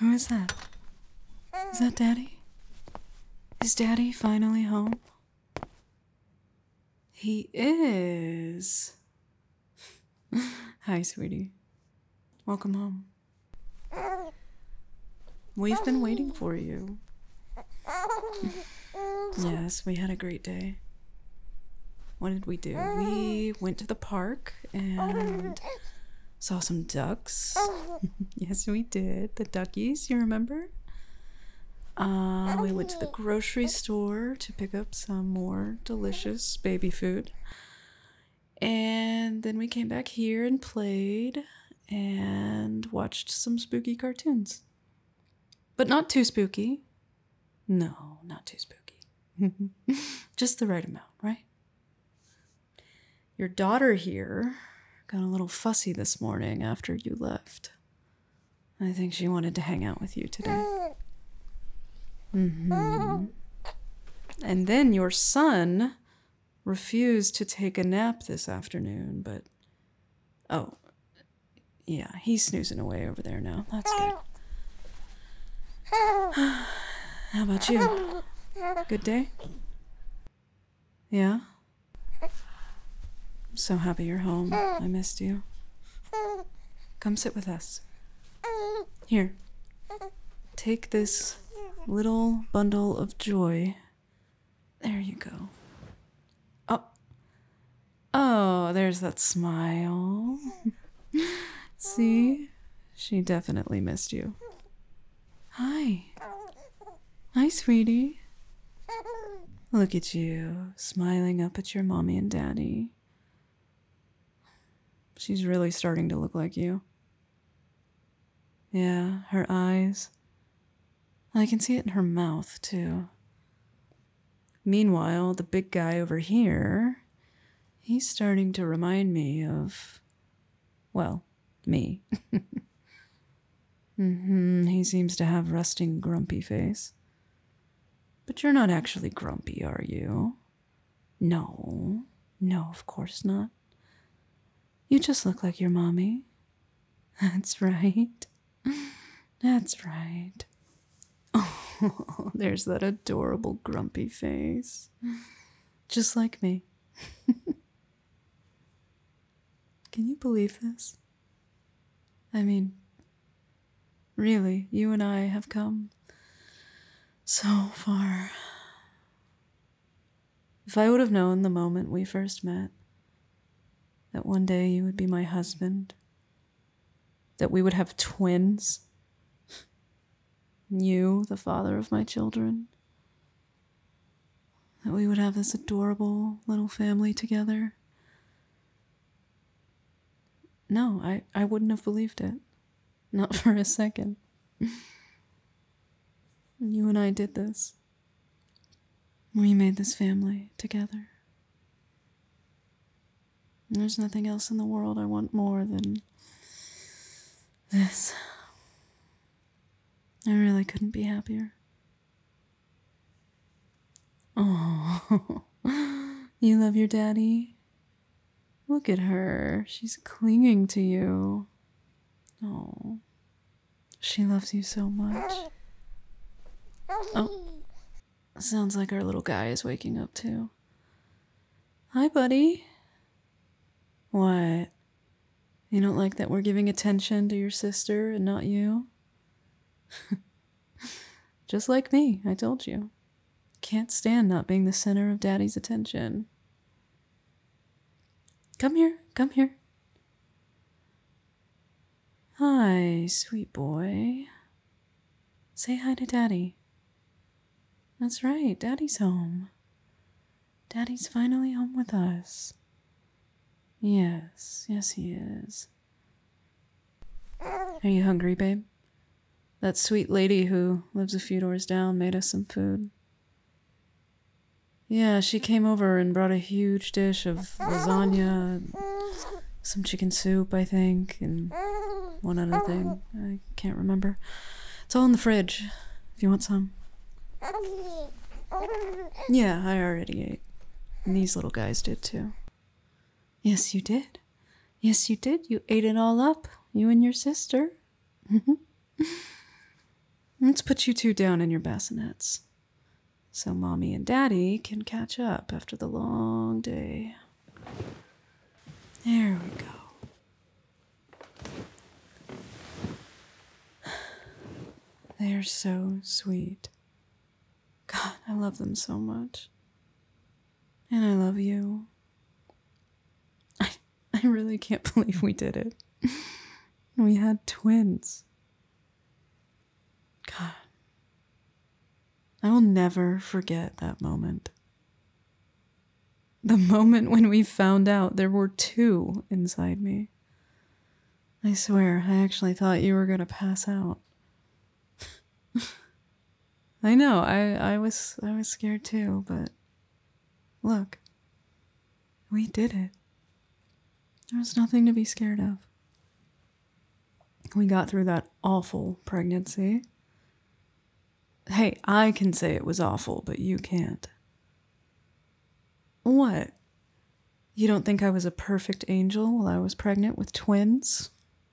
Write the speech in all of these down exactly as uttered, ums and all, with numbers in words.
Who is that? Is that Daddy? Is Daddy finally home? He is. Hi, sweetie. Welcome home. We've been waiting for you. Yes, we had a great day. What did we do? We went to the park and saw some ducks. Yes, we did. The duckies, you remember? Uh, we went to the grocery store to pick up some more delicious baby food. And then we came back here and played and watched some spooky cartoons. But not too spooky. No, not too spooky. Just the right amount, right? Your daughter here got a little fussy this morning after you left. I think she wanted to hang out with you today. Mm-hmm. And then your son refused to take a nap this afternoon, but... Oh, yeah, he's snoozing away over there now. That's good. How about you? Good day? Yeah? I'm so happy you're home. I missed you. Come sit with us. Here. Take this little bundle of joy. There you go. Oh. Oh, there's that smile. See? She definitely missed you. Hi. Hi, sweetie. Look at you, smiling up at your mommy and daddy. She's really starting to look like you. Yeah, her eyes. I can see it in her mouth, too. Meanwhile, the big guy over here, he's starting to remind me of, well, me. Mm-hmm. He seems to have resting grumpy face. But you're not actually grumpy, are you? No. No, of course not. You just look like your mommy. That's right. That's right. Oh, there's that adorable grumpy face. Just like me. Can you believe this? I mean, really, you and I have come so far. If I would have known the moment we first met that one day you would be my husband, that we would have twins, you, the father of my children, that we would have this adorable little family together. No, I, I wouldn't have believed it. Not for a second. You and I did this. We made this family together. There's nothing else in the world I want more than this. I really couldn't be happier. Oh, you love your daddy? Look at her. She's clinging to you. Oh, she loves you so much. Oh, sounds like our little guy is waking up too. Hi, buddy. What? You don't like that we're giving attention to your sister and not you? Just like me, I told you. Can't stand not being the center of Daddy's attention. Come here, come here. Hi, sweet boy. Say hi to Daddy. That's right, Daddy's home. Daddy's finally home with us. Yes, yes he is. Are you hungry, babe? That sweet lady who lives a few doors down made us some food. Yeah, she came over and brought a huge dish of lasagna, some chicken soup, I think, and one other thing. I can't remember. It's all in the fridge, if you want some. Yeah, I already ate. And these little guys did too. Yes, you did. Yes, you did. You ate it all up. You and your sister. Let's put you two down in your bassinets so Mommy and Daddy can catch up after the long day. There we go. They're so sweet. God, I love them so much. And I love you. I, I really can't believe we did it. We had twins. God. I will never forget that moment. The moment when we found out there were two inside me. I swear, I actually thought you were going to pass out. I know, I, I was I was scared too, but look, we did it. There was nothing to be scared of. We got through that awful pregnancy. Hey, I can say it was awful, but you can't. What? You don't think I was a perfect angel while I was pregnant with twins?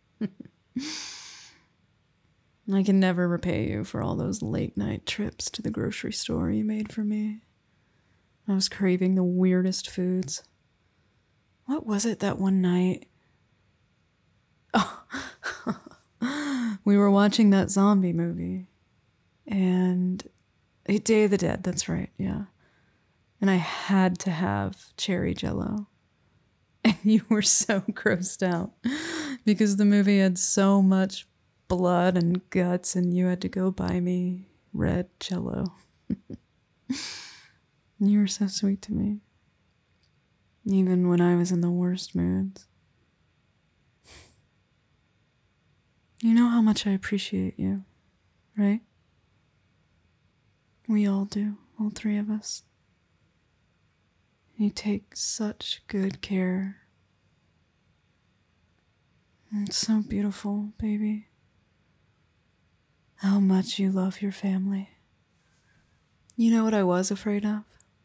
I can never repay you for all those late night trips to the grocery store you made for me. I was craving the weirdest foods. What was it that one night? Oh, we were watching that zombie movie. And Day of the Dead, that's right, yeah. And I had to have cherry jello. And you were so grossed out because the movie had so much blood and guts, and you had to go buy me red jello. You were so sweet to me, even when I was in the worst moods. You know how much I appreciate you, right? We all do, all three of us. You take such good care. It's so beautiful, baby. How much you love your family. You know what I was afraid of?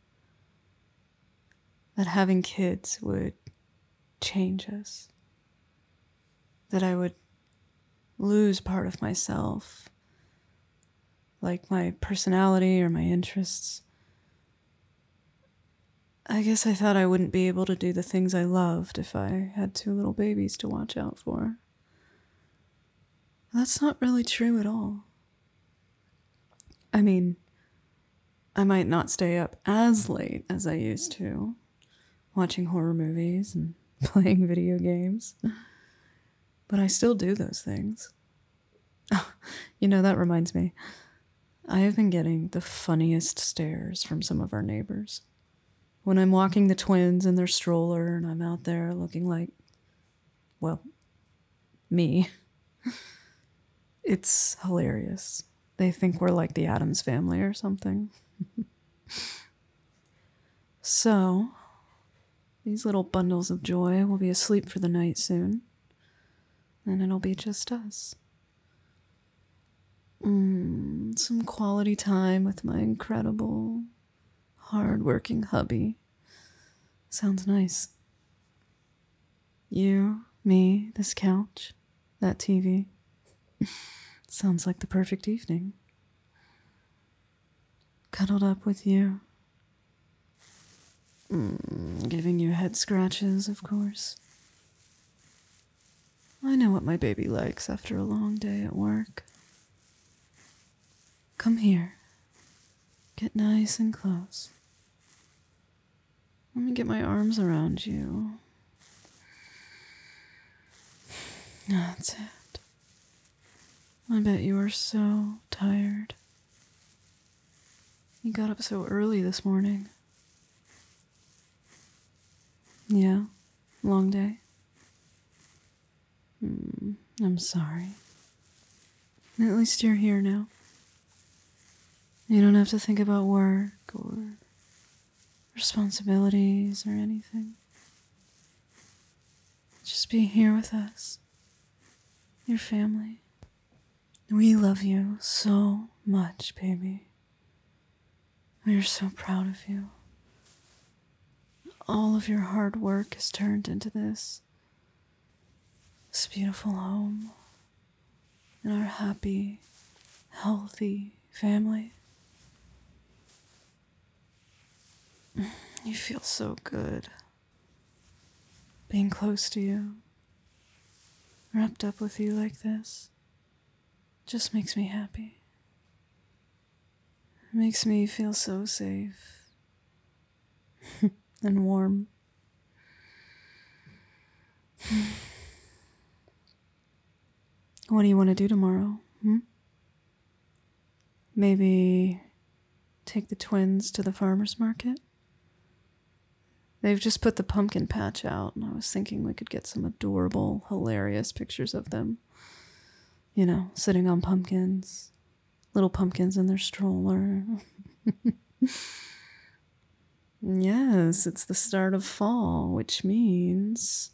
That having kids would change us. That I would lose part of myself, like my personality or my interests. I guess I thought I wouldn't be able to do the things I loved if I had two little babies to watch out for. That's not really true at all. I mean, I might not stay up as late as I used to, watching horror movies and playing video games, but I still do those things. Oh, you know, that reminds me. I have been getting the funniest stares from some of our neighbors. When I'm walking the twins in their stroller and I'm out there looking like, well, me, it's hilarious. They think we're like the Addams Family or something. So, these little bundles of joy will be asleep for the night soon, and it'll be just us. Mm, some quality time with my incredible, hard-working hubby. Sounds nice. You, me, this couch, that T V. Sounds like the perfect evening. Cuddled up with you. Mm, giving you head scratches, of course. I know what my baby likes after a long day at work. Come here. Get nice and close. Let me get my arms around you. That's it. I bet you are so tired. You got up so early this morning. Yeah, long day. Hmm, I'm sorry. At least you're here now. You don't have to think about work or responsibilities or anything. Just be here with us, your family. We love you so much, baby. We are so proud of you. All of your hard work has turned into this, this beautiful home and our happy, healthy family. You feel so good. Being close to you, wrapped up with you like this, just makes me happy. It makes me feel so safe and warm. What do you want to do tomorrow? Hmm? Maybe take the twins to the farmer's market? They've just put the pumpkin patch out, and I was thinking we could get some adorable, hilarious pictures of them. You know, sitting on pumpkins, little pumpkins in their stroller. Yes, it's the start of fall, which means...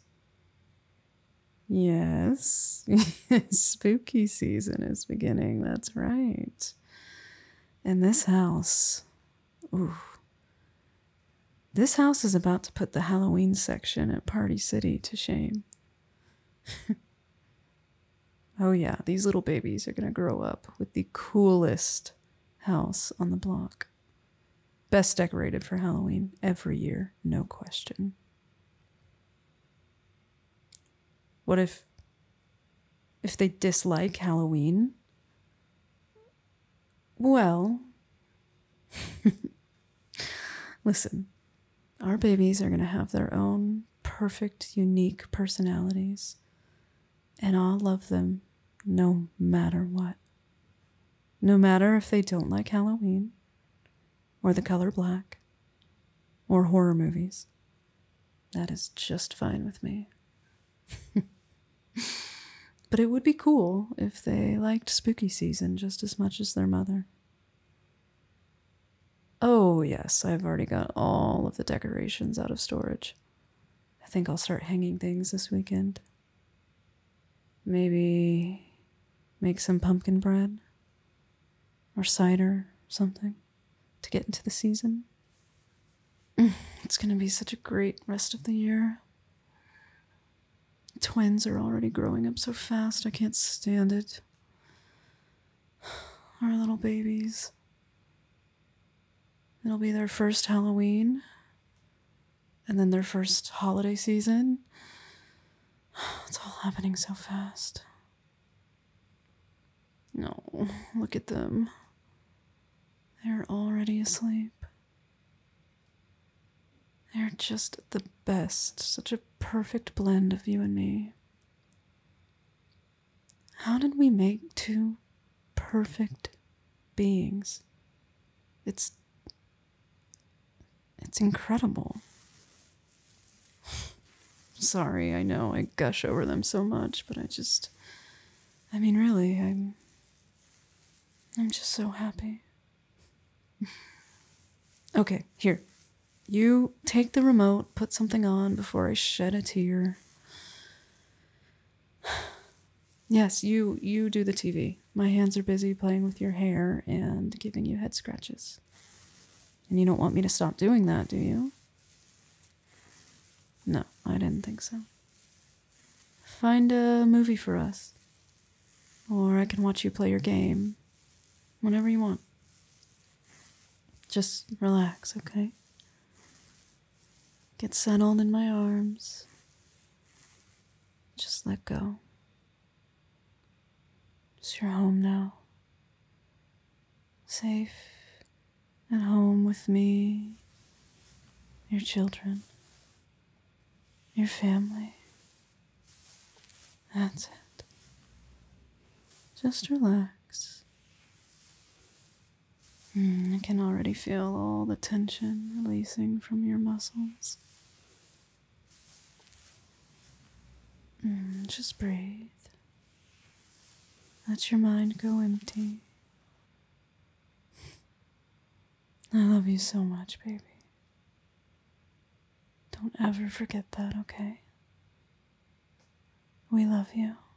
Yes, spooky season is beginning, that's right. And this house, ooh, this house is about to put the Halloween section at Party City to shame. Oh yeah, these little babies are going to grow up with the coolest house on the block. Best decorated for Halloween every year, no question. What if, if they dislike Halloween? Well, listen, our babies are going to have their own perfect, unique personalities, and I'll love them no matter what. No matter if they don't like Halloween, or the color black, or horror movies. That is just fine with me. But it would be cool if they liked spooky season just as much as their mother. Oh yes, I've already got all of the decorations out of storage. I think I'll start hanging things this weekend. Maybe make some pumpkin bread or cider or something to get into the season. It's going to be such a great rest of the year. Twins are already growing up so fast, I can't stand it. Our little babies. It'll be their first Halloween, and then their first holiday season. It's all happening so fast. No, look at them. They're already asleep. They're just the best. Such a perfect blend of you and me. How did we make two perfect beings? It's... It's incredible. Sorry, I know I gush over them so much, but I just... I mean, really, I'm... I'm just so happy. Okay, here. You take the remote, put something on before I shed a tear. Yes, you you do the T V. My hands are busy playing with your hair and giving you head scratches. And you don't want me to stop doing that, do you? No, I didn't think so. Find a movie for us. Or I can watch you play your game. Whenever you want. Just relax, okay? Get settled in my arms. Just let go. Just you're home now. Safe at home with me, your children, your family. That's it. Just relax. Mm, I can already feel all the tension releasing from your muscles. Mm, just breathe. Let your mind go empty. I love you so much, baby. Don't ever forget that, okay? We love you.